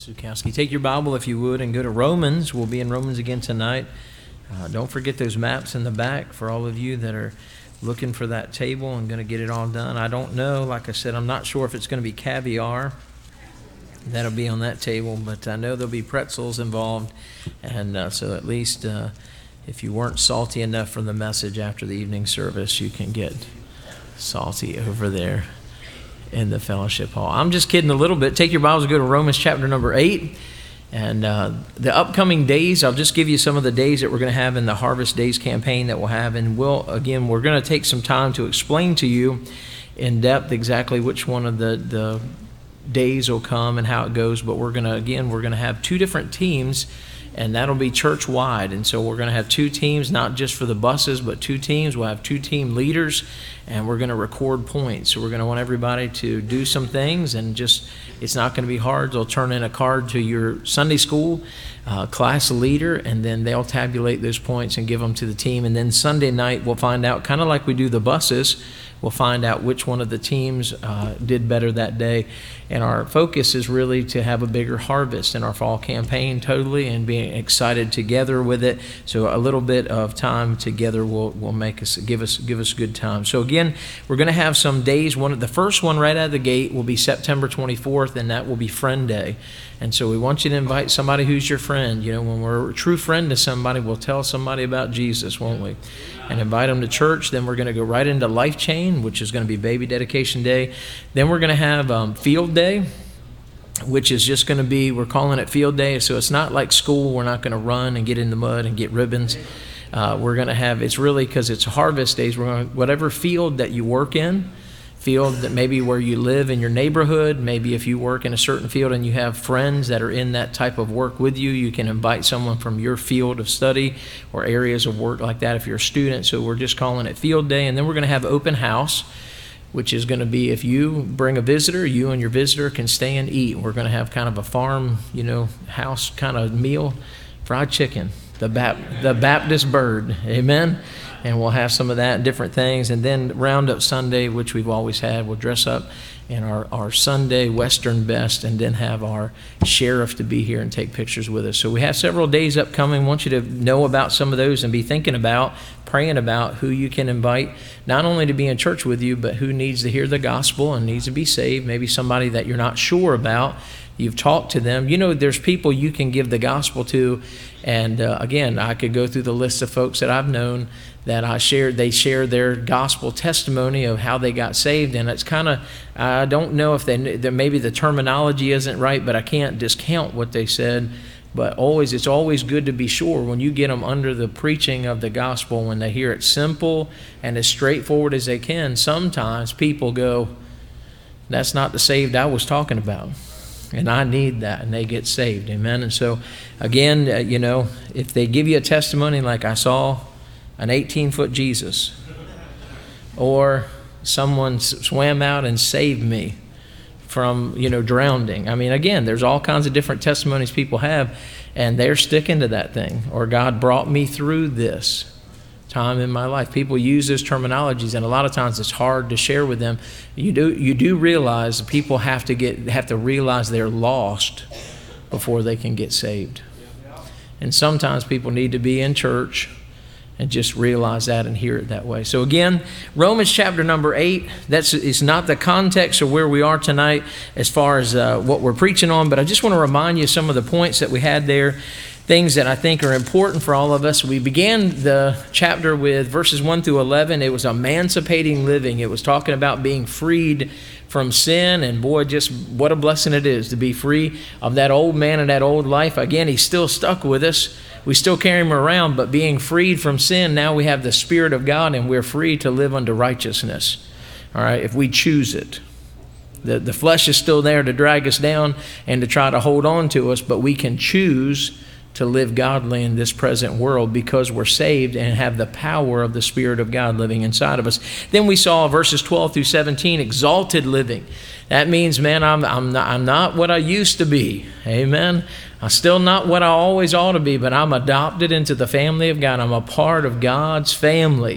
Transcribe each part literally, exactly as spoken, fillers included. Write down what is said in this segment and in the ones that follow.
Zukowski. Take your Bible, if you would, and go to Romans. We'll be in Romans again tonight. Uh, don't forget those maps in the back for all of you that are looking for that table and going to get it all done. I don't know. Like I said, I'm not sure if it's going to be caviar that'll be on that table, but I know there'll be pretzels involved. And uh, so at least uh, if you weren't salty enough from the message after the evening service, you can get salty over there in the fellowship hall. I'm just kidding a little bit. Take your Bibles and go to Romans chapter number eight. And uh, the upcoming days, I'll just give you some of the days that we're going to have in the Harvest Days campaign that we'll have. And we'll, again, we're going to take some time to explain to you in depth exactly which one of the, the days will come and how it goes. But we're going to, again, we're going to have two different teams, and that'll be church-wide. And so we're going to have two teams, not just for the buses, but two teams. We'll have two team leaders, and we're going to record points. So we're going to want everybody to do some things, and just, it's not going to be hard. They'll turn in a card to your Sunday school uh, class leader, and then they'll tabulate those points and give them to the team. And then Sunday night, we'll find out, kind of like we do the buses, we'll find out which one of the teams uh, did better that day. And our focus is really to have a bigger harvest in our fall campaign totally, and being excited together with it. So a little bit of time together will will make us give us give us good time. So again, we're going to have some days. One the first one right out of the gate will be September twenty-fourth, and that will be Friend Day. And so we want you to invite somebody who's your friend. You know, when we're a true friend to somebody, we'll tell somebody about Jesus, won't we? And invite them to church. Then we're going to go right into Life Chain, which is going to be Baby Dedication Day. Then we're going to have um, Field Day, which is just going to be, we're calling it Field Day. So it's not like school. We're not going to run and get in the mud and get ribbons. Uh, we're going to have, it's really because it's Harvest Days. We're going to, whatever field that you work in, field that maybe where you live in your neighborhood, maybe if you work in a certain field and you have friends that are in that type of work with you, you can invite someone from your field of study or areas of work like that if you're a student. So we're just calling it Field Day. And then we're going to have Open House, which is going to be if you bring a visitor, you and your visitor can stay and eat. We're going to have kind of a farm, you know, house kind of meal, fried chicken, the Bap- the Baptist bird, amen? And we'll have some of that and different things. And then Roundup Sunday, which we've always had, we'll dress up in our, our Sunday Western best, and then have our sheriff to be here and take pictures with us. So we have several days upcoming. I want you to know about some of those and be thinking about, praying about who you can invite, not only to be in church with you, but who needs to hear the gospel and needs to be saved. Maybe somebody that you're not sure about. You've talked to them. You know, there's people you can give the gospel to. And uh, again, I could go through the list of folks that I've known that I shared, they share their gospel testimony of how they got saved. And it's kind of, I don't know if they, maybe the terminology isn't right, but I can't discount what they said. But always, it's always good to be sure when you get them under the preaching of the gospel, when they hear it simple and as straightforward as they can, sometimes people go, that's not the saved I was talking about. And I need that, and they get saved, amen? And so, again, uh, you know, if they give you a testimony like I saw an eighteen-foot Jesus, or someone swam out and saved me from, you know, drowning. I mean, again, there's all kinds of different testimonies people have, and they're sticking to that thing. Or God brought me through this time in my life. People use those terminologies, and a lot of times it's hard to share with them. You do you do realize people have to get have to realize they're lost before they can get saved. And sometimes people need to be in church and just realize that and hear it that way. So again, Romans chapter number eight, that's it's not the context of where we are tonight as far as uh, what we're preaching on, but I just want to remind you some of the points that we had there, things that I think are important for all of us. We began the chapter with verses one through eleven. It was emancipating living. It was talking about being freed from sin, and boy, just what a blessing it is to be free of that old man and that old life. Again, he's still stuck with us. We still carry him around, but being freed from sin, now we have the Spirit of God, and we're free to live unto righteousness. All right, if we choose it. The, the flesh is still there to drag us down and to try to hold on to us, but we can choose to live godly in this present world because we're saved and have the power of the Spirit of God living inside of us. Then we saw verses twelve through seventeen, exalted living. That means, man, I'm, I'm, not, I'm not what I used to be. Amen. I'm still not what I always ought to be, but I'm adopted into the family of God. I'm a part of God's family.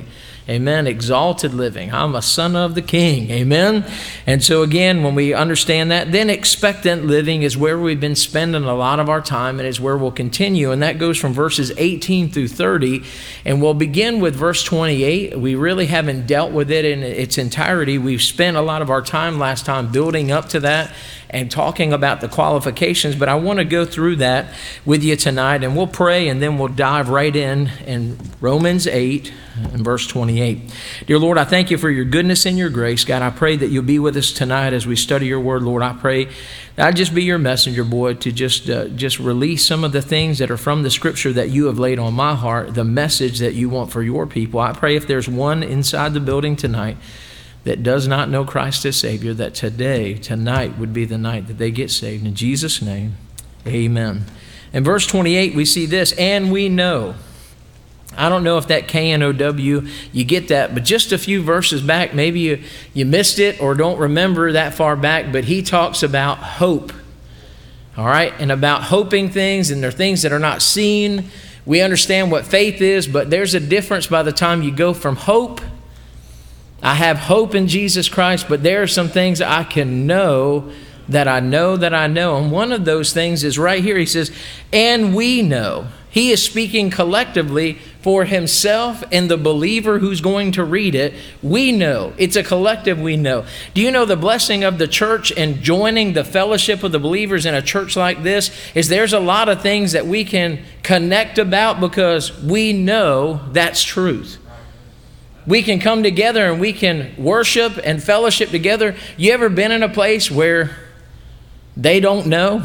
Amen. Exalted living. I'm a son of the King. Amen. And so again, when we understand that, then expectant living is where we've been spending a lot of our time, and is where we'll continue. And that goes from verses eighteen through thirty. And we'll begin with verse twenty-eight. We really haven't dealt with it in its entirety. We've spent a lot of our time last time building up to that and talking about the qualifications, but I want to go through that with you tonight, and we'll pray, and then we'll dive right in in Romans eight and verse twenty-eight. Dear Lord, I thank you for your goodness and your grace. God, I pray that you'll be with us tonight as we study your word. Lord, I pray that I'd just be your messenger, boy, to just uh, just release some of the things that are from the scripture that you have laid on my heart, the message that you want for your people. I pray if there's one inside the building tonight that does not know Christ as Savior, that today, tonight would be the night that they get saved. In Jesus' name, amen. In verse twenty-eight, we see this, and we know. I don't know if that K N O W, you get that, but just a few verses back, maybe you, you missed it or don't remember that far back, but he talks about hope, all right, and about hoping things, and they're things that are not seen. We understand what faith is, but there's a difference by the time you go from hope. I have hope in Jesus Christ, but there are some things I can know that I know that I know. And one of those things is right here. He says, and we know. He is speaking collectively for himself and the believer who's going to read it. We know. It's a collective we know. Do you know the blessing of the church and joining the fellowship of the believers in a church like this is there's a lot of things that we can connect about because we know that's truth. We can come together and we can worship and fellowship together. You ever been in a place where they don't know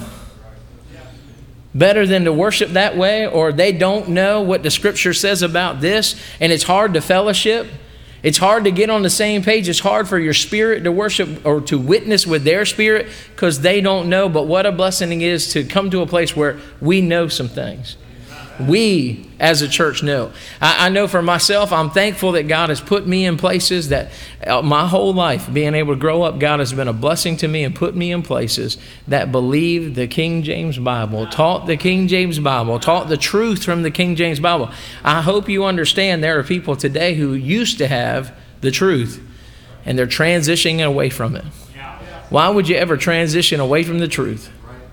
better than to worship that way, or they don't know what the scripture says about this, and it's hard to fellowship? It's hard to get on the same page. It's hard for your spirit to worship or to witness with their spirit because they don't know. But what a blessing it is to come to a place where we know some things. We, as a church, know. I, I know for myself, I'm thankful that God has put me in places that uh, my whole life, being able to grow up, God has been a blessing to me and put me in places that believe the King James Bible, taught the King James Bible, taught the truth from the King James Bible. I hope you understand there are people today who used to have the truth and they're transitioning away from it. Why would you ever transition away from the truth?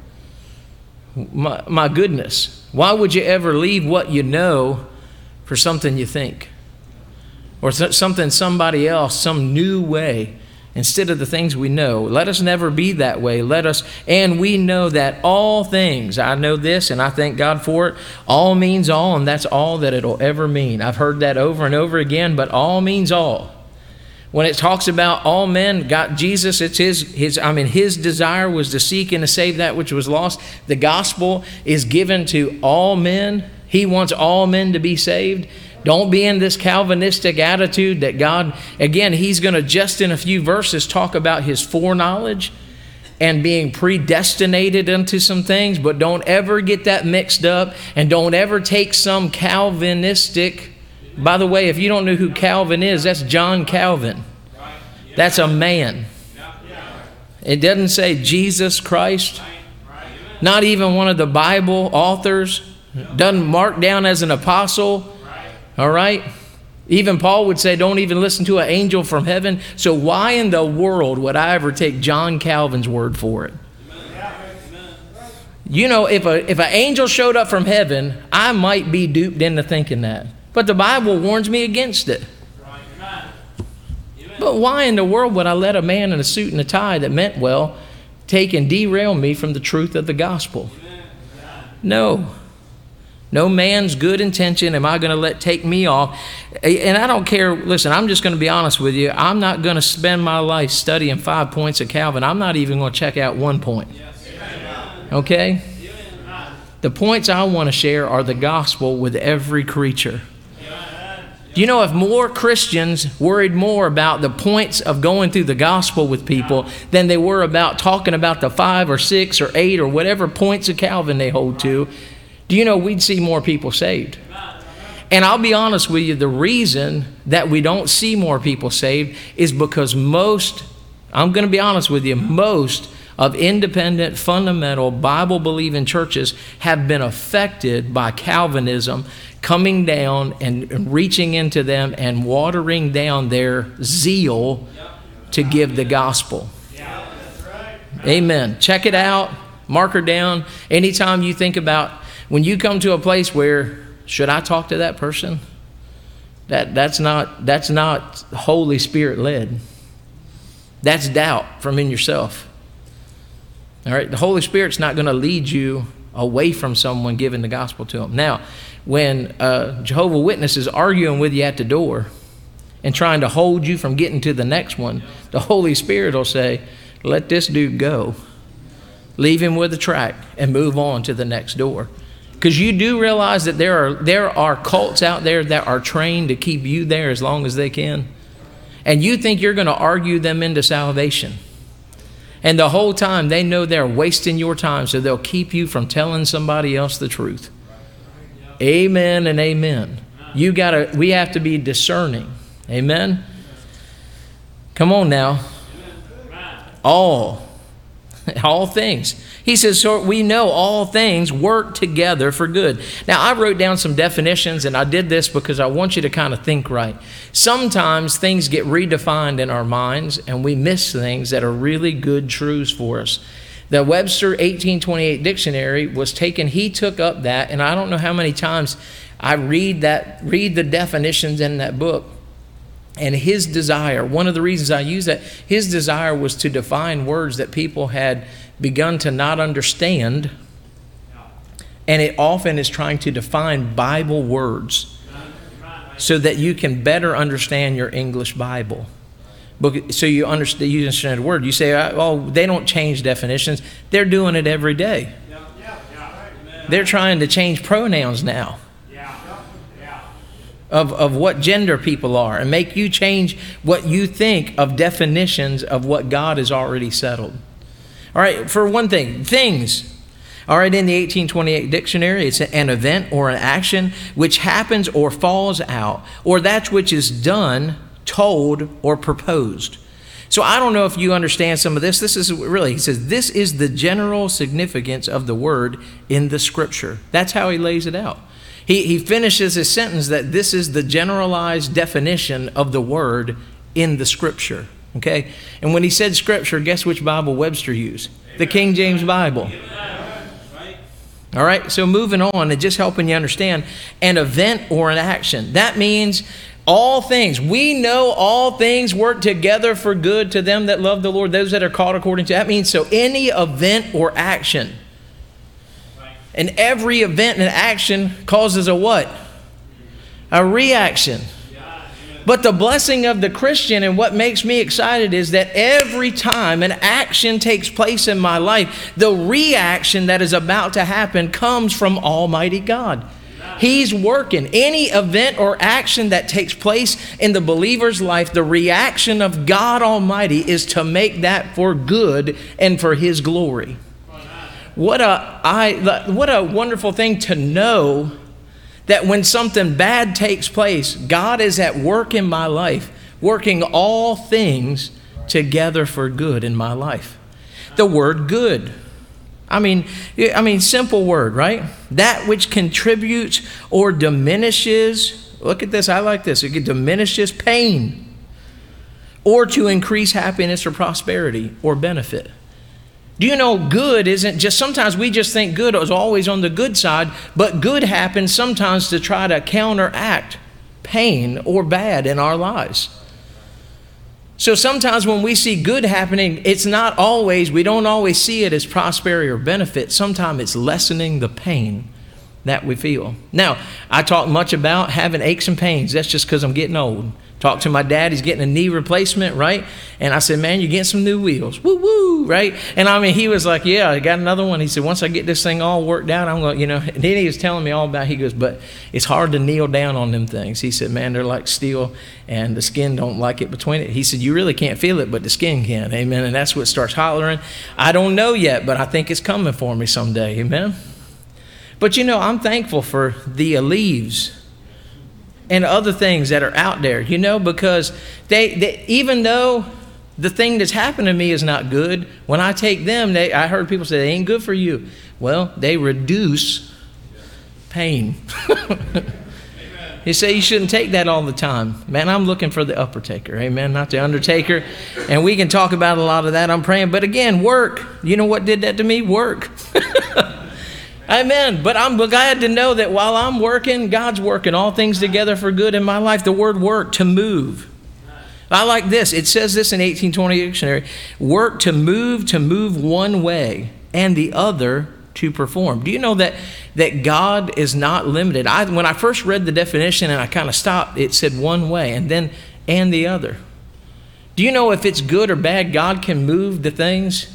My, my goodness. Why would you ever leave what you know for something you think? Or something somebody else, some new way, instead of the things we know? Let us never be that way. Let us, and we know that all things, I know this and I thank God for it, all means all, and that's all that it'll ever mean. I've heard that over and over again, but all means all. When it talks about all men, God, Jesus, it's his, his, I mean, his desire was to seek and to save that which was lost. The gospel is given to all men. He wants all men to be saved. Don't be in this Calvinistic attitude that God, again, he's going to just in a few verses talk about his foreknowledge and being predestinated into some things, but don't ever get that mixed up, and don't ever take some Calvinistic. By the way, if you don't know who Calvin is, that's John Calvin. That's a man. It doesn't say Jesus Christ. Not even one of the Bible authors. Doesn't mark down as an apostle. All right? Even Paul would say, don't even listen to an angel from heaven. So why in the world would I ever take John Calvin's word for it? You know, if a if an angel showed up from heaven, I might be duped into thinking that. But the Bible warns me against it. But why in the world would I let a man in a suit and a tie that meant well take and derail me from the truth of the gospel? No. No man's good intention am I going to let take me off. And I don't care. Listen, I'm just going to be honest with you. I'm not going to spend my life studying five points of Calvin. I'm not even going to check out one point. Okay? The points I want to share are the gospel with every creature. Do you know if more Christians worried more about the points of going through the gospel with people than they were about talking about the five or six or eight or whatever points of Calvin they hold to, do you know we'd see more people saved? And I'll be honest with you, the reason that we don't see more people saved is because most, I'm going to be honest with you, most of independent, fundamental, Bible-believing churches have been affected by Calvinism coming down and reaching into them and watering down their zeal to give the gospel. Amen. Check it out. Mark her down. Anytime you think about when you come to a place where, should I talk to that person? That, that's not, that's not Holy Spirit led. That's doubt from in yourself. All right, the Holy Spirit's not going to lead you away from someone giving the gospel to them. Now, when uh, Jehovah's Witness is arguing with you at the door and trying to hold you from getting to the next one, the Holy Spirit will say, let this dude go. Leave him with the tract and move on to the next door. Because you do realize that there are, there are cults out there that are trained to keep you there as long as they can. And you think you're going to argue them into salvation. And the whole time they know they're wasting your time, so they'll keep you from telling somebody else the truth. Amen and amen. You gotta, we have to be discerning. Amen. Come on now. All. All things. He says, so we know all things work together for good. Now, I wrote down some definitions, and I did this because I want you to kind of think right. Sometimes things get redefined in our minds, and we miss things that are really good truths for us. The Webster eighteen twenty-eight dictionary was taken, he took up that, and I don't know how many times I read that, read the definitions in that book. And his desire, one of the reasons I use that, his desire was to define words that people had begun to not understand. And it often is trying to define Bible words so that you can better understand your English Bible. So you understand, you understand the word. You say, oh, they don't change definitions. They're doing it every day. They're trying to change pronouns now. Of, of what gender people are and make you change what you think of definitions of what God has already settled. All right, for one thing, things. All right, in the eighteen twenty-eight dictionary, it's an event or an action which happens or falls out, or that which is done, told, or proposed. So I don't know if you understand some of this. This is really, he says, this is the general significance of the word in the scripture. That's how he lays it out. He, he finishes his sentence that this is the generalized definition of the word in the scripture. Okay? And when he said scripture, guess which Bible Webster used? The King James Bible. All right? So moving on and just helping you understand an event or an action. That means all things. We know all things work together for good to them that love the Lord, those that are called according to. That means so any event or action. And every event and action causes a what? A reaction. But the blessing of the Christian and what makes me excited is that every time an action takes place in my life, the reaction that is about to happen comes from Almighty God. He's working. Any event or action that takes place in the believer's life, the reaction of God Almighty is to make that for good and for His glory. What a, I, what a wonderful thing to know that when something bad takes place, God is at work in my life, working all things together for good in my life. The word good. I mean, I mean, simple word, right? That which contributes or diminishes, look at this, I like this, it diminishes pain, or to increase happiness or prosperity or benefit. Do you know good isn't just, sometimes we just think good is always on the good side, but good happens sometimes to try to counteract pain or bad in our lives. So sometimes when we see good happening, it's not always, we don't always see it as prosperity or benefit. Sometimes it's lessening the pain that we feel. Now, I talk much about having aches and pains. That's just because I'm getting old. Talked to my dad, he's getting a knee replacement, right? And I said, man, you're getting some new wheels. Woo, woo, right? And I mean, he was like, yeah, I got another one. He said, once I get this thing all worked out, I'm going to, you know, and then he was telling me all about, he goes, but it's hard to kneel down on them things. He said, man, they're like steel and the skin don't like it between it. He said, you really can't feel it, but the skin can, amen? And that's what starts hollering. I don't know yet, but I think it's coming for me someday, amen? But you know, I'm thankful for the leaves and other things that are out there, you know, because they, they even though The thing that's happened to me is not good. When I take them, they, I heard people say they ain't good for you. Well, they reduce pain. You say you shouldn't take that all the time. Man, I'm looking for the upper taker. Amen. Not the undertaker. And we can talk about a lot of that. I'm praying. But again, work. You know what did that to me? Work. Amen. But I'm glad to know that while I'm working, God's working all things together for good in my life. The word work, to move. I like this. It says this in eighteen twenty dictionary. Work, to move, to move one way and the other to perform. Do you know that that God is not limited? I, when I first read the definition and I kind of stopped, it said one way and then and the other. Do you know if it's good or bad, God can move the things?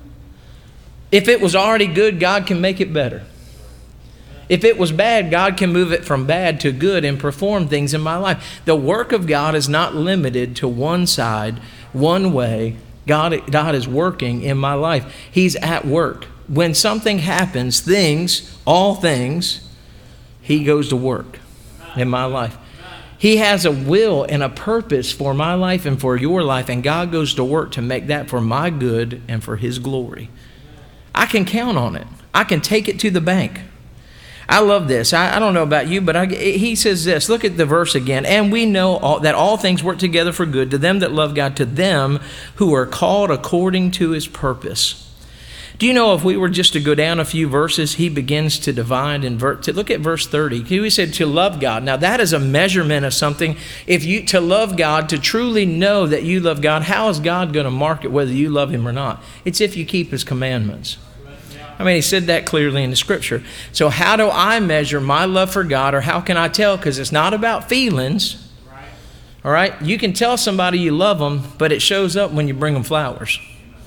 If it was already good, God can make it better. If it was bad, God can move it from bad to good and perform things in my life. The work of God is not limited to one side, one way. God, God is working in my life. He's at work. When something happens, things, all things, He goes to work in my life. He has a will and a purpose for my life and for your life, and God goes to work to make that for my good and for His glory. I can count on it. I can take it to the bank. I love this. I, I don't know about you, but I, he says this. Look at the verse again. And we know all, that all things work together for good to them that love God, to them who are called according to His purpose. Do you know if we were just to go down a few verses, he begins to divide and vert. To look at verse thirty. He said to love God. Now that is a measurement of something. If you to love God, to truly know that you love God, how is God going to mark it whether you love Him or not? It's if you keep His commandments. I mean, he said that clearly in the scripture. So how do I measure my love for God, or how can I tell? Because it's not about feelings. All right? You can tell somebody you love them, but it shows up when you bring them flowers.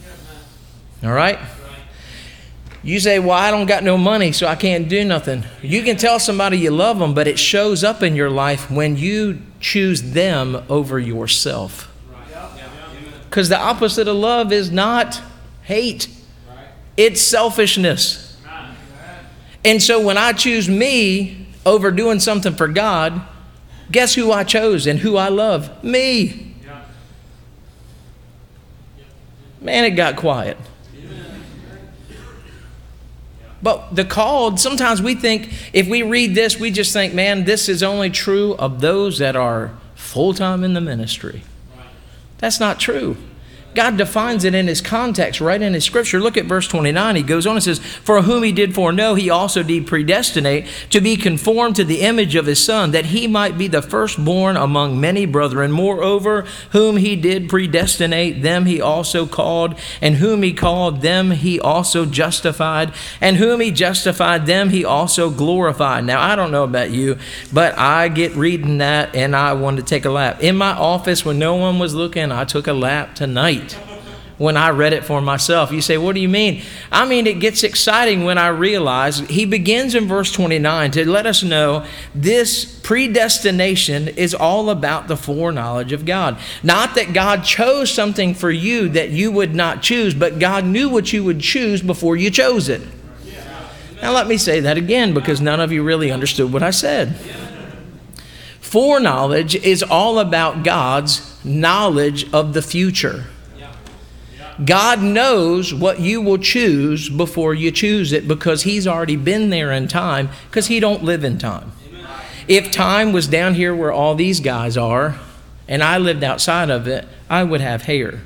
All right? You say, well, I don't got no money, so I can't do nothing. You can tell somebody you love them, but it shows up in your life when you choose them over yourself. Because the opposite of love is not hate. It's selfishness. And so when I choose me over doing something for God, guess who I chose and who I love? Me. Man, it got quiet. But the called, sometimes we think, if we read this, we just think, man, this is only true of those that are full-time in the ministry. That's not true. God defines it in His context, right in His scripture. Look at verse twenty-nine. He goes on and says, for whom He did foreknow, He also did predestinate to be conformed to the image of His Son, that He might be the firstborn among many brethren. Moreover, whom He did predestinate, them He also called, and whom He called, them He also justified, and whom He justified, them He also glorified. Now, I don't know about you, but I get reading that and I wanted to take a lap. In my office, when no one was looking, I took a lap tonight. When I read it for myself. You say, what do you mean? I mean, it gets exciting when I realize he begins in verse twenty-nine to let us know this predestination is all about the foreknowledge of God. Not that God chose something for you that you would not choose, but God knew what you would choose before you chose it. Now let me say that again, because none of you really understood what I said. Foreknowledge is all about God's knowledge of the future. God knows what you will choose before you choose it, because He's already been there in time, because He don't live in time. If time was down here where all these guys are and I lived outside of it, I would have hair.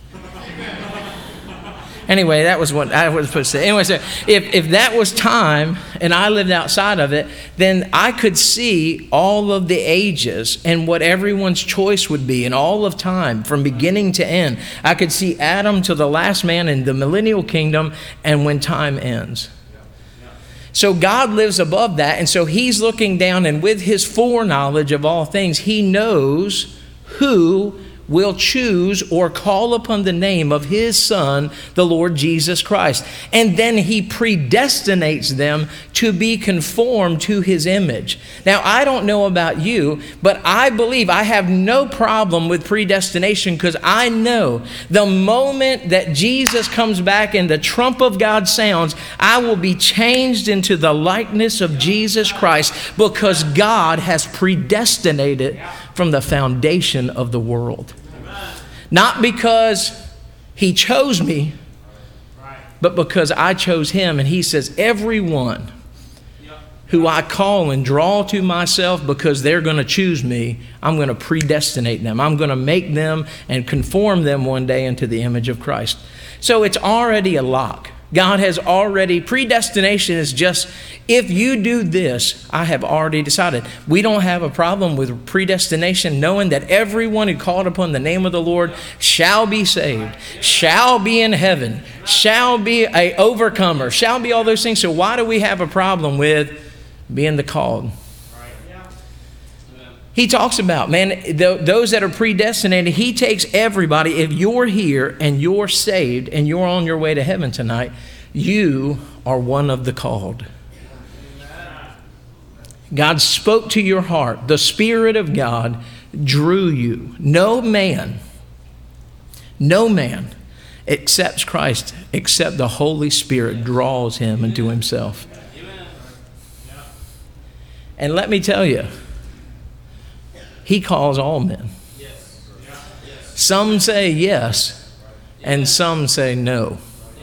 Anyway, that was what I was supposed to say. Anyway, so if, if that was time and I lived outside of it, then I could see all of the ages and what everyone's choice would be in all of time from beginning to end. I could see Adam to the last man in the millennial kingdom and when time ends. So God lives above that, and so He's looking down, and with His foreknowledge of all things, He knows who will choose or call upon the name of His Son, the Lord Jesus Christ. And then He predestinates them to be conformed to His image. Now, I don't know about you, but I believe I have no problem with predestination, because I know the moment that Jesus comes back and the trump of God sounds, I will be changed into the likeness of Jesus Christ, because God has predestinated from the foundation of the world. Not because he chose me, but because I chose him. And he says, everyone who I call and draw to myself because they're going to choose me, I'm going to predestinate them. I'm going to make them and conform them one day into the image of Christ. So it's already a lock. God has already, predestination is just, if you do this, I have already decided. We don't have a problem with predestination, knowing that everyone who called upon the name of the Lord shall be saved, shall be in heaven, shall be a overcomer, shall be all those things. So why do we have a problem with being the called? He talks about, man, th- those that are predestinated, he takes everybody. If you're here and you're saved and you're on your way to heaven tonight, you are one of the called. God spoke to your heart. The Spirit of God drew you. No man, no man accepts Christ except the Holy Spirit draws him into himself. And let me tell you, he calls all men. Some say yes, and some say no.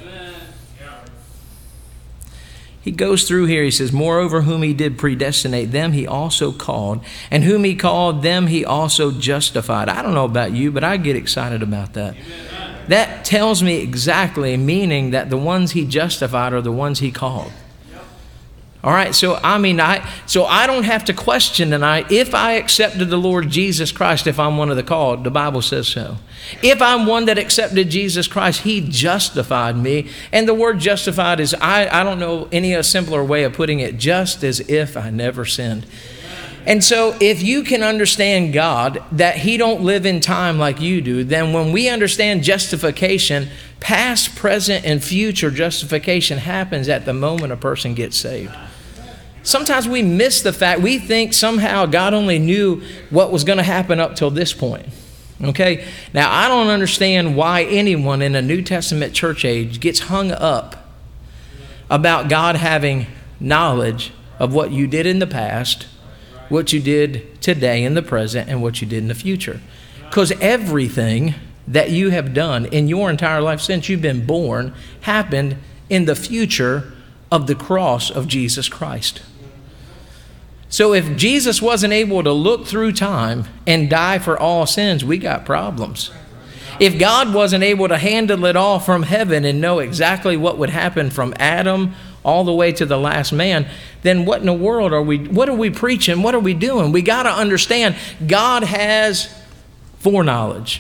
He goes through here, he says, moreover, whom he did predestinate, them he also called. And whom he called, them he also justified. I don't know about you, but I get excited about that. That tells me exactly, meaning that the ones he justified are the ones he called. All right, so I mean, I so I don't have to question tonight if I accepted the Lord Jesus Christ, if I'm one of the called. The Bible says so. If I'm one that accepted Jesus Christ, he justified me. And the word justified is, I, I don't know any simpler way of putting it, just as if I never sinned. And so if you can understand God, that he don't live in time like you do, then when we understand justification, past, present, and future justification happens at the moment a person gets saved. Sometimes we miss the fact, we think somehow God only knew what was going to happen up till this point. Okay? Now, I don't understand why anyone in a New Testament church age gets hung up about God having knowledge of what you did in the past, what you did today in the present, and what you did in the future. Because everything that you have done in your entire life since you've been born happened in the future of the cross of Jesus Christ. So if Jesus wasn't able to look through time and die for all sins, we got problems. If God wasn't able to handle it all from heaven and know exactly what would happen from Adam all the way to the last man, then what in the world are we, what are we preaching? What are we doing? We got to understand God has foreknowledge.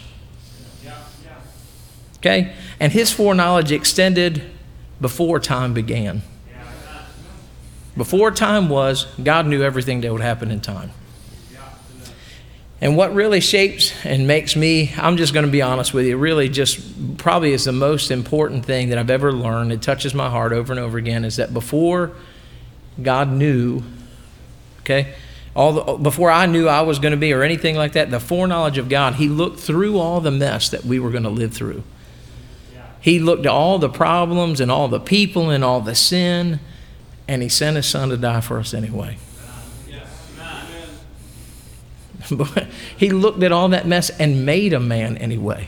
Okay? And his foreknowledge extended before time began. Before time was, God knew everything that would happen in time. And what really shapes and makes me, I'm just going to be honest with you, really just probably is the most important thing that I've ever learned. It touches my heart over and over again, is that before God knew, okay, all the, before I knew I was going to be or anything like that, the foreknowledge of God, he looked through all the mess that we were going to live through. He looked at all the problems and all the people and all the sin, and he sent his son to die for us anyway. He looked at all that mess and made a man anyway.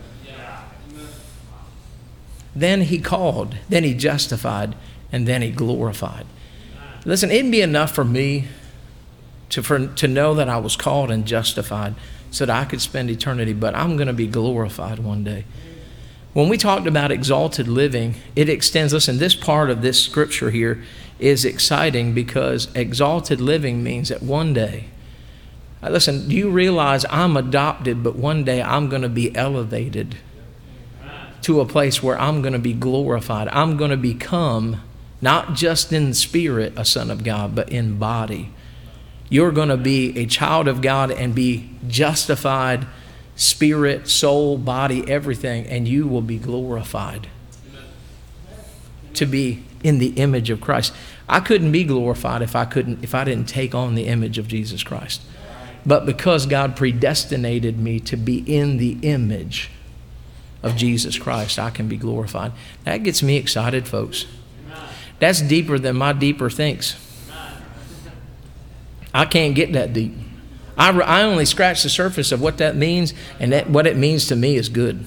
Then he called, then he justified, and then he glorified. Listen, it'd be enough for me to, for, to know that I was called and justified so that I could spend eternity, but I'm going to be glorified one day. When we talked about exalted living, it extends, listen, this part of this scripture here is exciting because exalted living means that one day, listen, do you realize I'm adopted, but one day I'm going to be elevated to a place where I'm going to be glorified. I'm going to become, not just in spirit, a son of God, but in body. You're going to be a child of God and be justified, spirit, soul, body, everything, and you will be glorified. To be in the image of Christ. I couldn't be glorified if I couldn't, if I didn't take on the image of Jesus Christ. But because God predestinated me to be in the image of Jesus Christ, I can be glorified. That gets me excited, folks. That's deeper than my deeper thinks. I can't get that deep. I, I only scratched the surface of what that means, and that, what it means to me is good.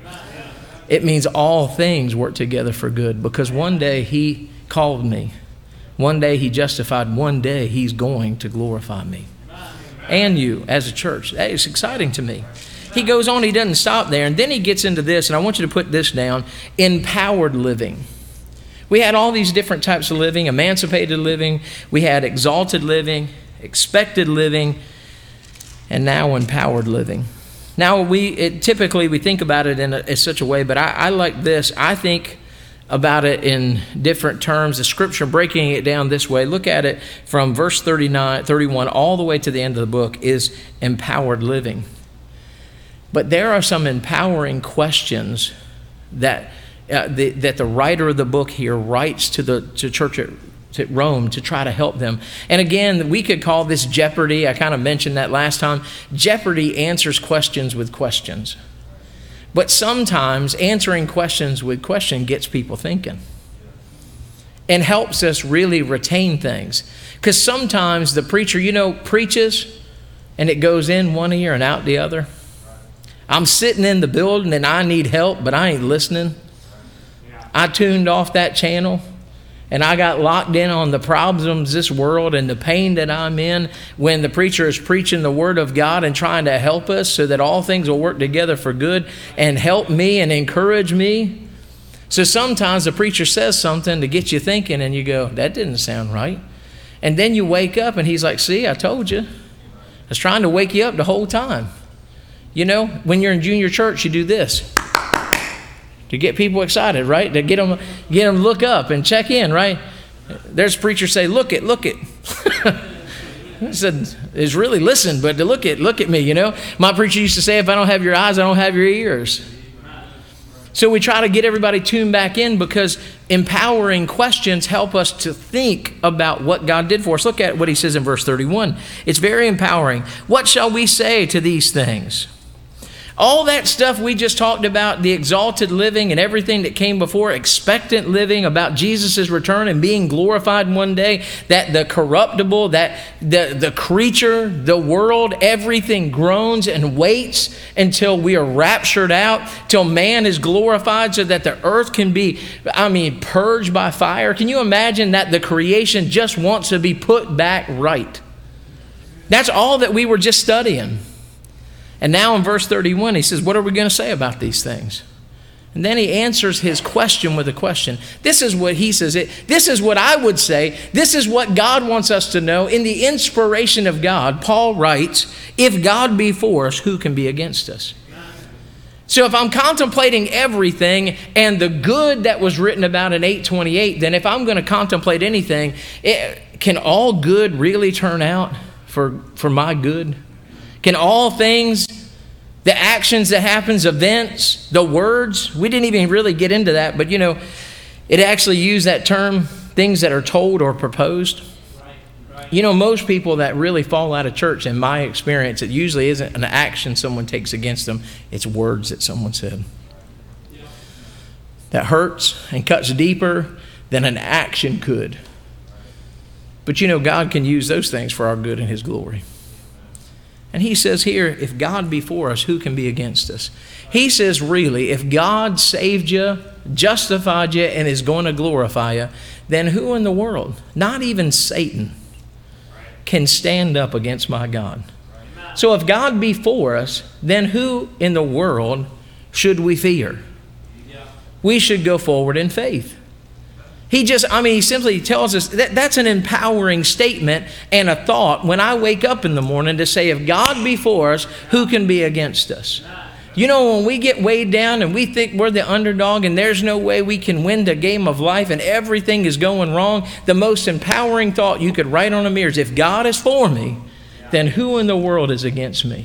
It means all things work together for good, because one day he called me. One day he justified. One day he's going to glorify me and you as a church. That is exciting to me. He goes on, he doesn't stop there, and then he gets into this, and I want you to put this down: empowered living. We had all these different types of living: emancipated living, we had exalted living, expected living, and now empowered living. Now, we it, typically we think about it in, a, in such a way, but I, I like this. I think about it in different terms. The scripture breaking it down this way. Look at it from verse thirty-nine, thirty-one all the way to the end of the book is empowered living. But there are some empowering questions that uh, the, that the writer of the book here writes to the to church at to Rome to try to help them. And again, we could call this Jeopardy. I kind of mentioned that last time. Jeopardy answers questions with questions. But sometimes answering questions with questions gets people thinking and helps us really retain things. Because sometimes the preacher, you know, preaches and it goes in one ear and out the other. I'm sitting in the building and I need help, but I ain't listening. I tuned off that channel. And I got locked in on the problems of this world and the pain that I'm in when the preacher is preaching the word of God and trying to help us so that all things will work together for good and help me and encourage me. So sometimes the preacher says something to get you thinking and you go, that didn't sound right. And then you wake up and he's like, see, I told you. I was trying to wake you up the whole time. You know, when you're in junior church, you do this. To get people excited, right? To get them, get them look up and check in, right? There's preachers say, look it, look it. I said, it's really listen, but to look at, look at me, you know? My preacher used to say, if I don't have your eyes, I don't have your ears. So we try to get everybody tuned back in because empowering questions help us to think about what God did for us. Look at what he says in verse thirty-one. It's very empowering. What shall we say to these things? All that stuff we just talked about, the exalted living and everything that came before, expectant living about Jesus' return and being glorified one day, that the corruptible, that the, the creature, the world, everything groans and waits until we are raptured out, till man is glorified so that the earth can be, I mean, purged by fire. Can you imagine that the creation just wants to be put back right? That's all that we were just studying. And now in verse thirty-one, he says, what are we going to say about these things? And then he answers his question with a question. This is what he says. It, this is what I would say. This is what God wants us to know. In the inspiration of God, Paul writes, if God be for us, who can be against us? So if I'm contemplating everything and the good that was written about in eight twenty-eight, then if I'm going to contemplate anything, it, can all good really turn out for, for my good? Can all things, the actions that happens, events, the words, we didn't even really get into that, but you know, it actually used that term, things that are told or proposed. Right, right. You know, most people that really fall out of church, in my experience, it usually isn't an action someone takes against them, it's words that someone said. Yeah. That hurts and cuts deeper than an action could. But you know, God can use those things for our good and his glory. And he says here, if God be for us, who can be against us? He says, really, if God saved you, justified you, and is going to glorify you, then who in the world, not even Satan, can stand up against my God? So if God be for us, then who in the world should we fear? We should go forward in faith. He just, I mean, he simply tells us that that's an empowering statement and a thought when I wake up in the morning to say, if God be for us, who can be against us? You know, when we get weighed down and we think we're the underdog and there's no way we can win the game of life and everything is going wrong, the most empowering thought you could write on a mirror is, if God is for me, then who in the world is against me?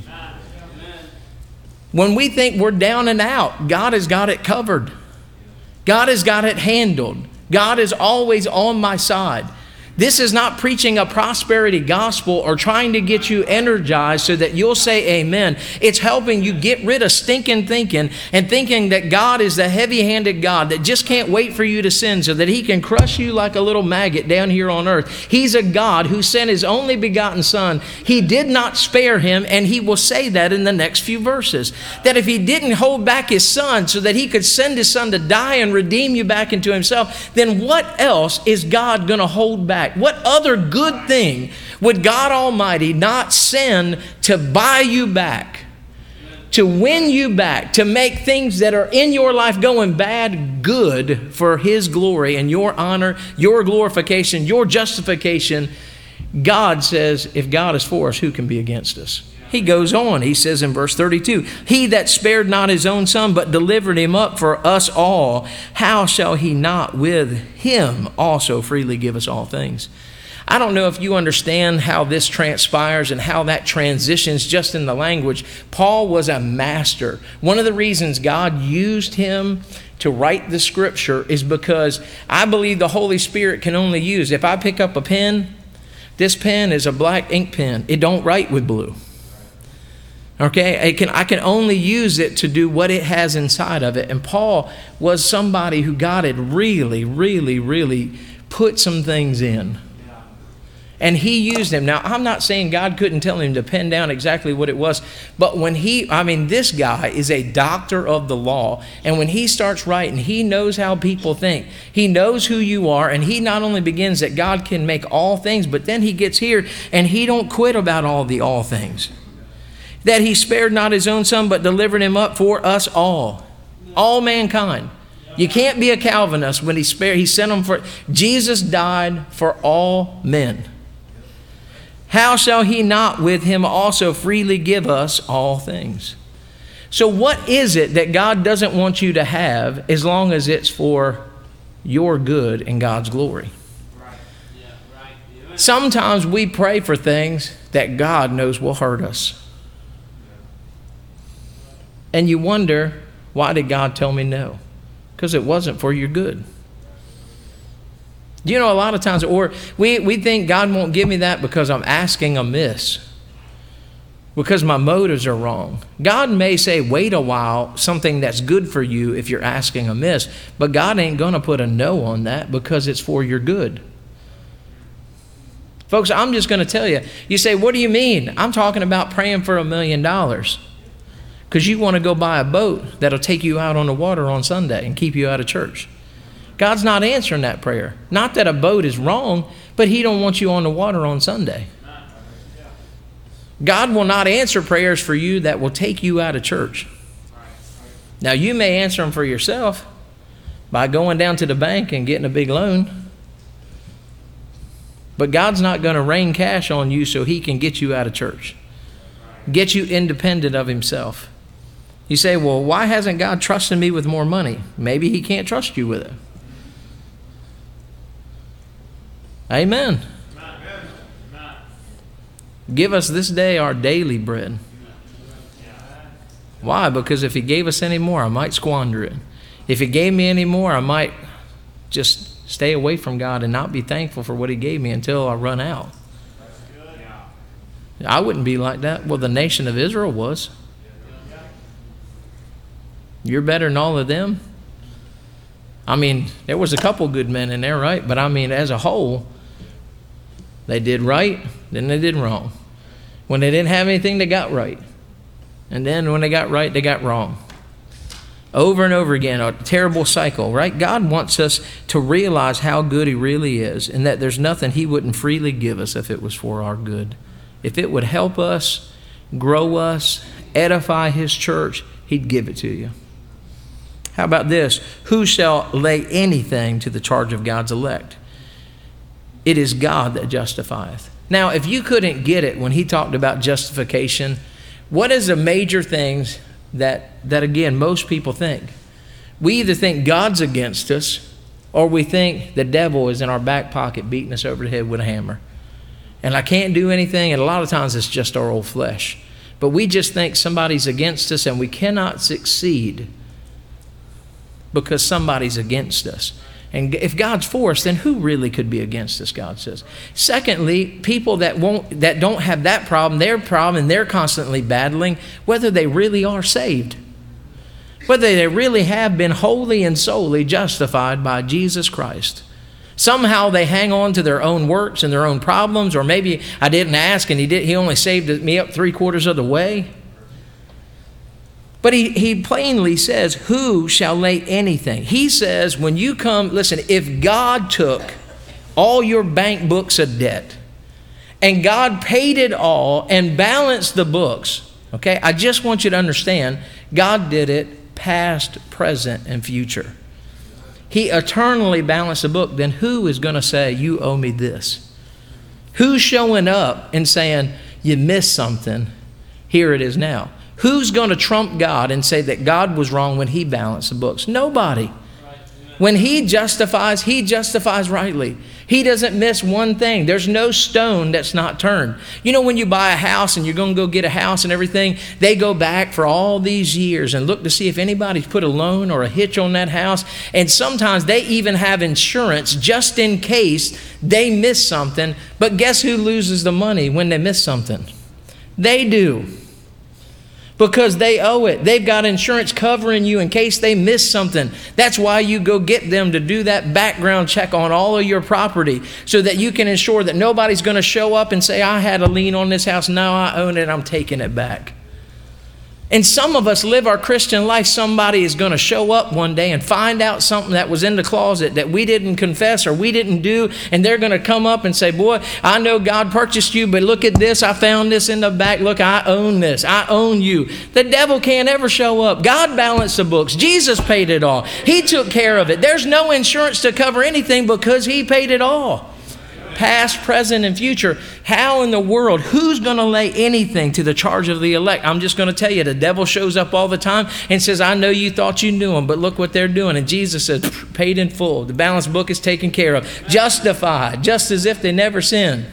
When we think we're down and out, God has got it covered. God has got it handled. God is always on my side. This is not preaching a prosperity gospel or trying to get you energized so that you'll say amen. It's helping you get rid of stinking thinking and thinking that God is the heavy-handed God that just can't wait for you to sin so that he can crush you like a little maggot down here on earth. He's a God who sent his only begotten son. He did not spare him, and he will say that in the next few verses. That if he didn't hold back his son so that he could send his son to die and redeem you back into himself, then what else is God going to hold back? What other good thing would God Almighty not send to buy you back, to win you back, to make things that are in your life going bad good for his glory and your honor, your glorification, your justification? God says, if God is for us, who can be against us? He goes on, he says in verse thirty-two, he that spared not his own son, but delivered him up for us all, how shall he not with him also freely give us all things? I don't know if you understand how this transpires and how that transitions just in the language. Paul was a master. One of the reasons God used him to write the scripture is because I believe the Holy Spirit can only use, if I pick up a pen, this pen is a black ink pen. It don't write with blue. Okay, I can, I can only use it to do what it has inside of it. And Paul was somebody who God had really, really, really put some things in. And he used him. Now, I'm not saying God couldn't tell him to pen down exactly what it was, but when he, I mean, this guy is a doctor of the law. And when he starts writing, he knows how people think. He knows who you are, and he not only begins that God can make all things, but then he gets here and he don't quit about all the all things. That he spared not his own son, but delivered him up for us all. All mankind. You can't be a Calvinist when he spared, he sent him for, Jesus died for all men. How shall he not with him also freely give us all things? So what is it that God doesn't want you to have as long as it's for your good and God's glory? Sometimes we pray for things that God knows will hurt us. And you wonder, why did God tell me no? Because it wasn't for your good. You know, a lot of times, or we, we think God won't give me that because I'm asking amiss, because my motives are wrong. God may say, wait a while, something that's good for you if you're asking amiss, but God ain't going to put a no on that because it's for your good. Folks, I'm just going to tell you, you say, what do you mean? I'm talking about praying for a million dollars. Because you want to go buy a boat that'll take you out on the water on Sunday and keep you out of church. God's not answering that prayer. Not that a boat is wrong, but he don't want you on the water on Sunday. God will not answer prayers for you that will take you out of church. Now, you may answer them for yourself by going down to the bank and getting a big loan. But God's not going to rain cash on you so he can get you out of church. Get you independent of himself. You say, well, why hasn't God trusted me with more money? Maybe he can't trust you with it. Amen. Amen. Give us this day our daily bread. Why? Because if he gave us any more, I might squander it. If he gave me any more, I might just stay away from God and not be thankful for what he gave me until I run out. I wouldn't be like that. Well, the nation of Israel was. You're better than all of them. I mean, there was a couple good men in there, right? But I mean, as a whole, they did right, then they did wrong. When they didn't have anything, they got right. And then when they got right, they got wrong. Over and over again, a terrible cycle, right? God wants us to realize how good he really is and that there's nothing he wouldn't freely give us if it was for our good. If it would help us, grow us, edify his church, he'd give it to you. How about this? Who shall lay anything to the charge of God's elect? It is God that justifieth. Now, if you couldn't get it when he talked about justification, what is the major things that, that again, most people think? We either think God's against us or we think the devil is in our back pocket beating us over the head with a hammer. And I can't do anything, and a lot of times it's just our old flesh. But we just think somebody's against us and we cannot succeed because somebody's against us. And if God's for us, then who really could be against us, God says. Secondly, people that won't, that don't have that problem, their problem, and they're constantly battling, whether they really are saved, whether they really have been wholly and solely justified by Jesus Christ. Somehow they hang on to their own works and their own problems, or maybe I didn't ask and he did, he only saved me up three quarters of the way. But he, he plainly says, who shall lay anything? He says, when you come, listen, if God took all your bank books of debt and God paid it all and balanced the books, okay, I just want you to understand, God did it past, present, and future. He eternally balanced the book. Then who is going to say, you owe me this? Who's showing up and saying, you missed something, here it is now? Who's going to trump God and say that God was wrong when he balanced the books? Nobody. When he justifies, he justifies rightly. He doesn't miss one thing. There's no stone that's not turned. You know, when you buy a house and you're going to go get a house and everything, they go back for all these years and look to see if anybody's put a loan or a hitch on that house. And sometimes they even have insurance just in case they miss something. But guess who loses the money when they miss something? They do. Because they owe it. They've got insurance covering you in case they miss something. That's why you go get them to do that background check on all of your property so that you can ensure that nobody's going to show up and say, I had a lien on this house. No, I own it. I'm taking it back. And some of us live our Christian life. Somebody is going to show up one day and find out something that was in the closet that we didn't confess or we didn't do. And they're going to come up and say, boy, I know God purchased you, but look at this. I found this in the back. Look, I own this. I own you. The devil can't ever show up. God balanced the books. Jesus paid it all. He took care of it. There's no insurance to cover anything because he paid it all. Past, present, and future. How in the world, who's going to lay anything to the charge of the elect? I'm just going to tell you, the devil shows up all the time and says, I know you thought you knew him, but look what they're doing. And Jesus says, paid in full. The balanced book is taken care of. Justified, just as if they never sinned.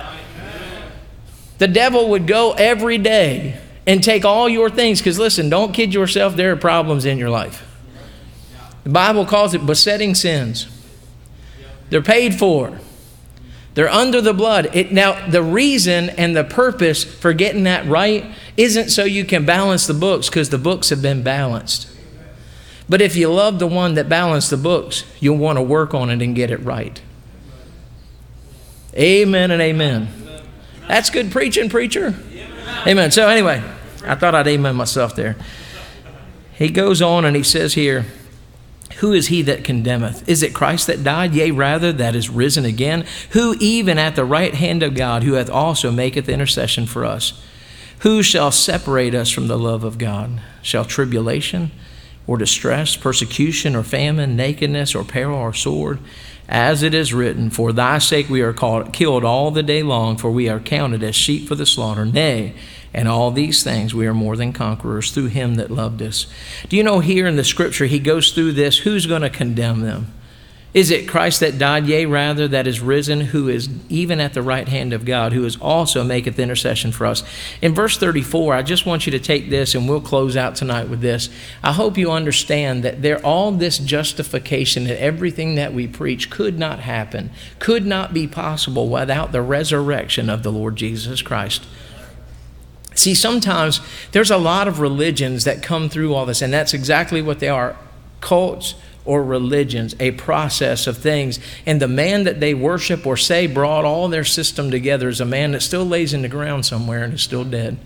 The devil would go every day and take all your things, because listen, don't kid yourself, there are problems in your life. The Bible calls it besetting sins. They're paid for. They're under the blood. It, now, the reason and the purpose for getting that right isn't so you can balance the books, because the books have been balanced. But if you love the one that balanced the books, you'll want to work on it and get it right. Amen and amen. That's good preaching, preacher. Amen. So anyway, I thought I'd amen myself there. He goes on and he says here, who is he that condemneth? Is it Christ that died? Yea, rather, that is risen again, who even at the right hand of God, who hath also maketh intercession for us. Who shall separate us from the love of God? Shall tribulation or distress, persecution or famine, nakedness or peril or sword? As it is written, for thy sake we are called, killed all the day long, for we are counted as sheep for the slaughter. Nay, and all these things we are more than conquerors through him that loved us. Do you know here in the scripture he goes through this, who's going to condemn them? Is it Christ that died? Yea, rather, that is risen, who is even at the right hand of God, who is also maketh intercession for us. In verse thirty-four, I just want you to take this, and we'll close out tonight with this. I hope you understand that there, all this justification and everything that we preach could not happen, could not be possible without the resurrection of the Lord Jesus Christ. See, sometimes there's a lot of religions that come through all this, and that's exactly what they are, cults or religions, a process of things. And the man that they worship or say brought all their system together is a man that still lays in the ground somewhere and is still dead.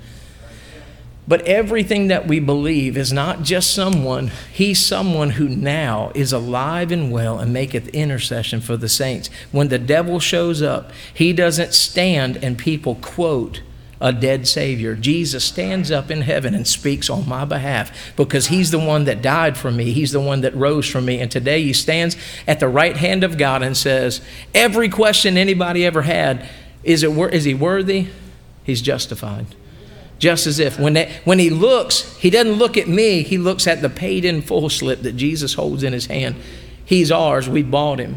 But everything that we believe is not just someone, he's someone who now is alive and well and maketh intercession for the saints. When the devil shows up, he doesn't stand and people quote a dead Savior. Jesus stands up in heaven and speaks on my behalf because he's the one that died for me. He's the one that rose for me. And today he stands at the right hand of God and says, every question anybody ever had, is it is he worthy? He's justified. Just as if when, they, when he looks, he doesn't look at me. He looks at the paid in full slip that Jesus holds in his hand. He's ours. We bought him.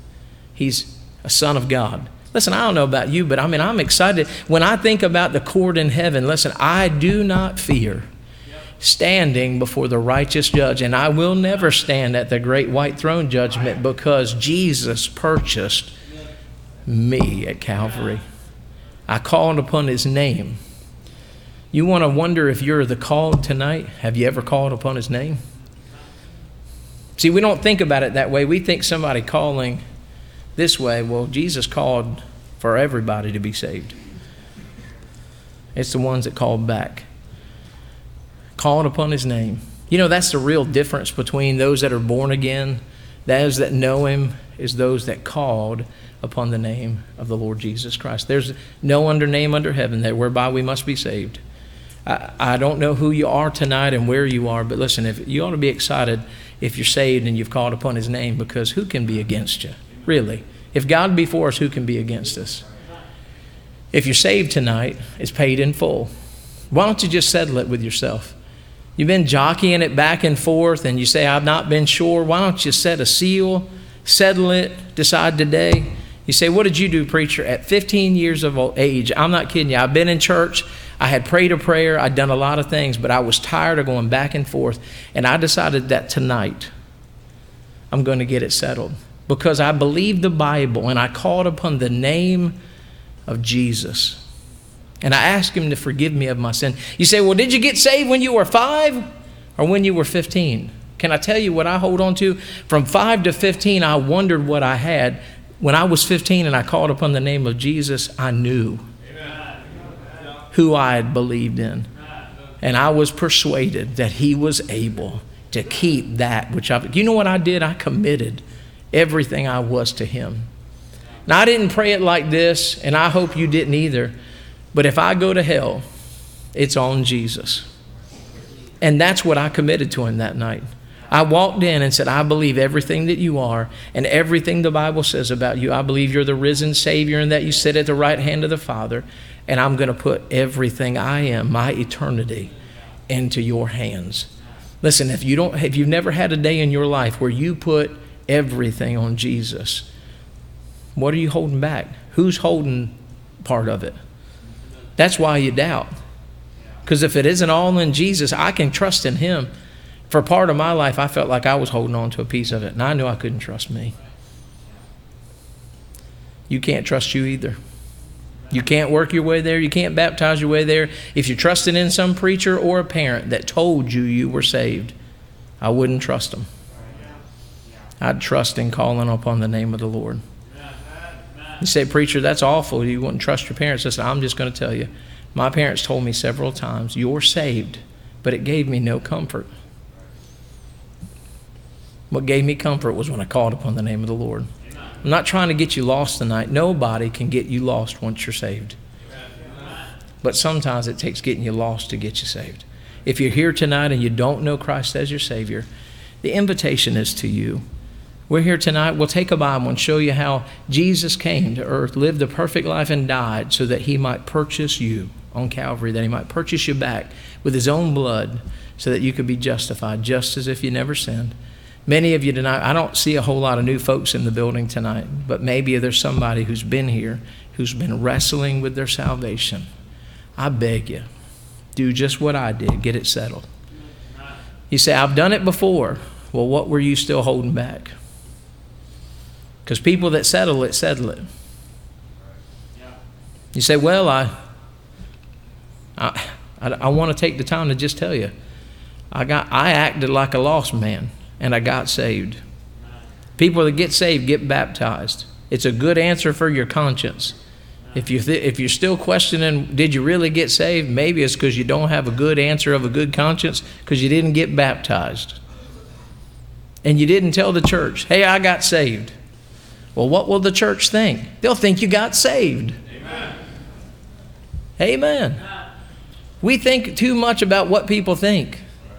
He's a son of God. Listen, I don't know about you, but I mean, I'm excited. When I think about the court in heaven, listen, I do not fear standing before the righteous judge. And I will never stand at the great white throne judgment because Jesus purchased me at Calvary. I called upon his name. You want to wonder if you're the called tonight? Have you ever called upon his name? See, we don't think about it that way. We think somebody calling this way. Well, Jesus called for everybody to be saved. It's the ones that called back. Called upon his name. You know, that's the real difference between those that are born again, those that know him, is those that called upon the name of the Lord Jesus Christ. There's no other name under heaven that whereby we must be saved. I, I don't know who you are tonight and where you are, but listen, if you ought to be excited if you're saved and you've called upon his name, because who can be against you? Really. If God be for us, who can be against us? If you're saved tonight, it's paid in full. Why don't you just settle it with yourself? You've been jockeying it back and forth and you say, I've not been sure. Why don't you set a seal, settle it, decide today? You say, what did you do, preacher? At fifteen years of age, I'm not kidding you. I've been in church. I had prayed a prayer. I'd done a lot of things, but I was tired of going back and forth. And I decided that tonight I'm going to get it settled because I believed the Bible and I called upon the name of Jesus. And I asked him to forgive me of my sin. You say, well, did you get saved when you were five or when you were fifteen? Can I tell you what I hold on to? From five to fifteen, I wondered what I had. When I was fifteen and I called upon the name of Jesus, I knew who I had believed in. And I was persuaded that he was able to keep that which I... You know what I did? I committed everything I was to him. Now, I didn't pray it like this, and I hope you didn't either. But if I go to hell, it's on Jesus. And that's what I committed to him that night. I walked in and said, I believe everything that you are and everything the Bible says about you. I believe you're the risen Savior and that you sit at the right hand of the Father. And I'm going to put everything I am, my eternity, into your hands. Listen, if you don't, if you've never had a day in your life where you put everything on Jesus, what are you holding back? Who's holding part of it? That's why you doubt. Because if it isn't all in Jesus, I can trust in him. For part of my life, I felt like I was holding on to a piece of it, and I knew I couldn't trust me. You can't trust you either. You can't work your way there. You can't baptize your way there. If you're trusting in some preacher or a parent that told you you were saved, I wouldn't trust them. I'd trust in calling upon the name of the Lord. You say, preacher, that's awful. You wouldn't trust your parents. Listen, I'm just going to tell you. My parents told me several times, you're saved, but it gave me no comfort. What gave me comfort was when I called upon the name of the Lord. I'm not trying to get you lost tonight. Nobody can get you lost once you're saved. But sometimes it takes getting you lost to get you saved. If you're here tonight and you don't know Christ as your Savior, the invitation is to you. We're here tonight. We'll take a Bible and show you how Jesus came to earth, lived a perfect life, and died so that he might purchase you on Calvary, that he might purchase you back with his own blood so that you could be justified just as if you never sinned. Many of you tonight, I don't see a whole lot of new folks in the building tonight, but maybe there's somebody who's been here, who's been wrestling with their salvation. I beg you, do just what I did. Get it settled. You say, I've done it before. Well, what were you still holding back? Because people that settle it, settle it. You say, well, I, I, I, I want to take the time to just tell you, I got, I acted like a lost man. And I got saved. People that get saved get baptized. It's a good answer for your conscience. If, you th- if you're still questioning, did you really get saved? Maybe it's because you don't have a good answer of a good conscience because you didn't get baptized. And you didn't tell the church, hey, I got saved. Well, what will the church think? They'll think you got saved. Amen. Amen. We think too much about what people think.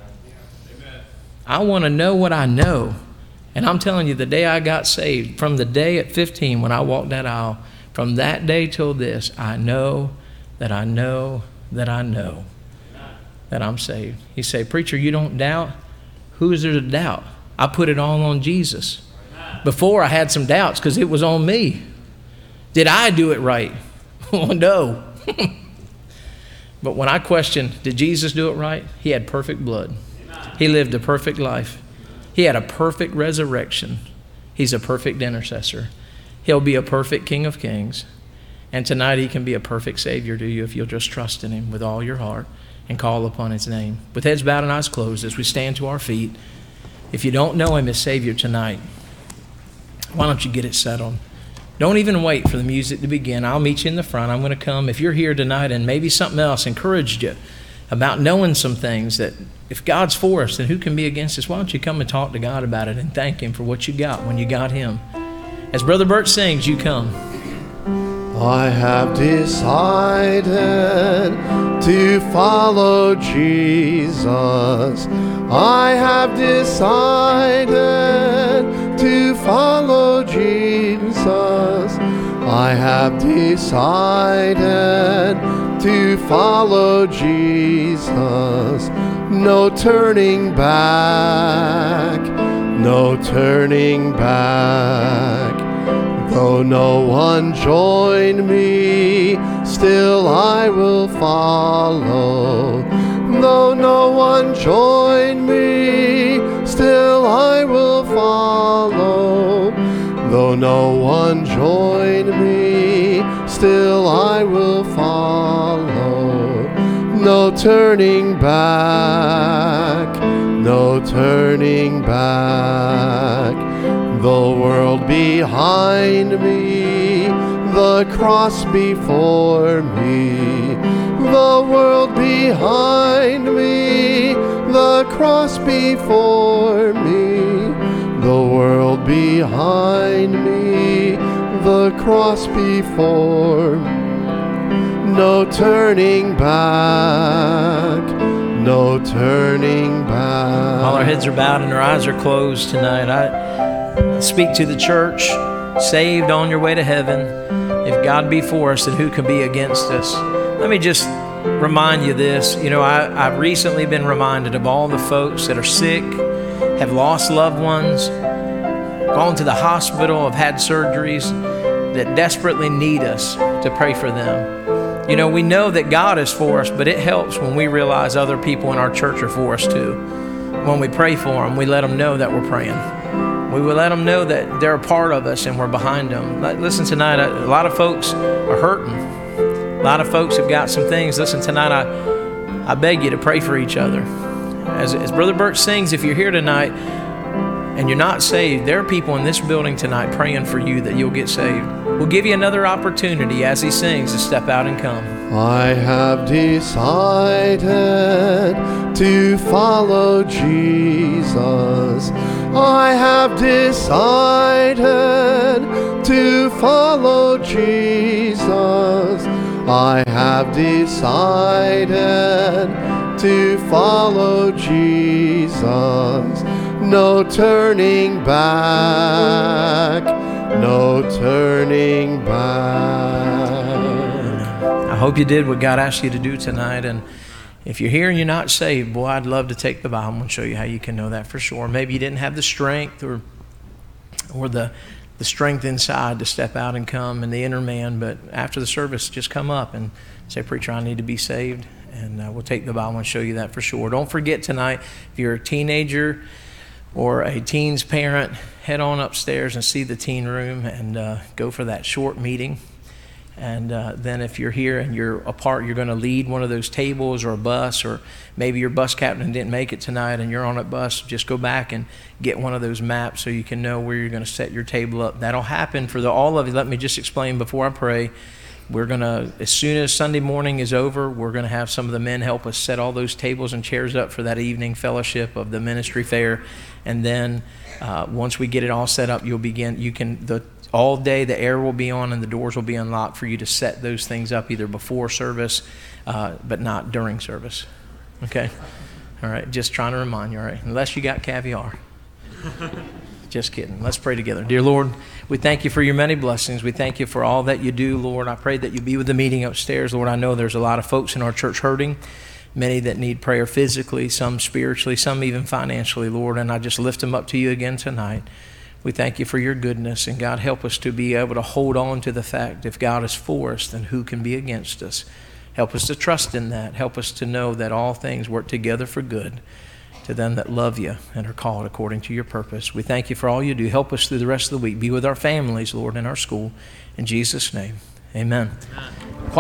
I want to know what I know. And I'm telling you, the day I got saved, from the day at fifteen when I walked that aisle, from that day till this, I know that I know that I know that I'm saved. You say, preacher, you don't doubt? Who is there to doubt? I put it all on Jesus. Before I had some doubts because it was on me. Did I do it right? Oh, no. But when I question, did Jesus do it right? He had perfect blood. He lived a perfect life. He had a perfect resurrection. He's a perfect intercessor. He'll be a perfect King of Kings. And tonight he can be a perfect Savior to you if you'll just trust in him with all your heart and call upon his name. With heads bowed and eyes closed as we stand to our feet, if you don't know him as Savior tonight, why don't you get it settled? Don't even wait for the music to begin. I'll meet you in the front. I'm going to come. If you're here tonight and maybe something else encouraged you about knowing some things that if God's for us, then who can be against us? Why don't you come and talk to God about it and thank him for what you got when you got him? As Brother Bert sings, you come. I have decided to follow Jesus. I have decided to follow Jesus. I have decided to follow Jesus. No turning back, no turning back. Though no one join me, still I will follow. Though no one join me, still I will follow. Though no one join me, still I will follow. No turning back, no turning back. The world behind me, the cross before me. The world behind me, the cross before me. The world behind me, the cross before me. No turning back, no turning back. While our heads are bowed and our eyes are closed tonight, I speak to the church, saved on your way to heaven. If God be for us, then who can be against us? Let me just remind you this. You know, I, I've recently been reminded of all the folks that are sick, have lost loved ones, gone to the hospital, have had surgeries, that desperately need us to pray for them. You know, we know that God is for us, but it helps when we realize other people in our church are for us too. When we pray for them, we let them know that we're praying. We will let them know that they're a part of us and we're behind them. Listen, tonight, a lot of folks are hurting. A lot of folks have got some things. Listen, tonight, I, I beg you to pray for each other. As, as Brother Bert sings, if you're here tonight and you're not saved, there are people in this building tonight praying for you that you'll get saved. We'll give you another opportunity as he sings to step out and come. I have decided to follow Jesus. I have decided to follow Jesus. I have decided to follow Jesus. No turning back, no turning back. I hope you did what God asked you to do tonight. And if you're here and you're not saved, boy, I'd love to take the Bible and show you how you can know that for sure. Maybe you didn't have the strength or or the the strength inside to step out and come in the inner man, but after the service, just come up and say, preacher, I need to be saved. And uh, we'll take the Bible and show you that for sure. Don't forget tonight, if you're a teenager or a teen's parent, head on upstairs and see the teen room and uh, go for that short meeting. And uh, then if you're here and you're a part, you're going to lead one of those tables or a bus, or maybe your bus captain didn't make it tonight and you're on a bus, just go back and get one of those maps so you can know where you're going to set your table up. That'll happen for the, all of you. Let me just explain before I pray. We're going to, as soon as Sunday morning is over, we're going to have some of the men help us set all those tables and chairs up for that evening fellowship of the ministry fair. And then uh, once we get it all set up, you'll begin, you can, the all day the air will be on and the doors will be unlocked for you to set those things up either before service, uh, but not during service. Okay? All right, just trying to remind you, all right? Unless you got caviar. Just kidding. Let's pray together. Dear Lord, we thank you for your many blessings. We thank you for all that you do, Lord. I pray that you be with the meeting upstairs. Lord, I know there's a lot of folks in our church hurting, many that need prayer physically, some spiritually, some even financially, Lord, and I just lift them up to you again tonight. We thank you for your goodness, and God, help us to be able to hold on to the fact if God is for us, then who can be against us? Help us to trust in that. Help us to know that all things work together for good to them that love you and are called according to your purpose. We thank you for all you do. Help us through the rest of the week. Be with our families, Lord, in our school. In Jesus' name, amen. Amen.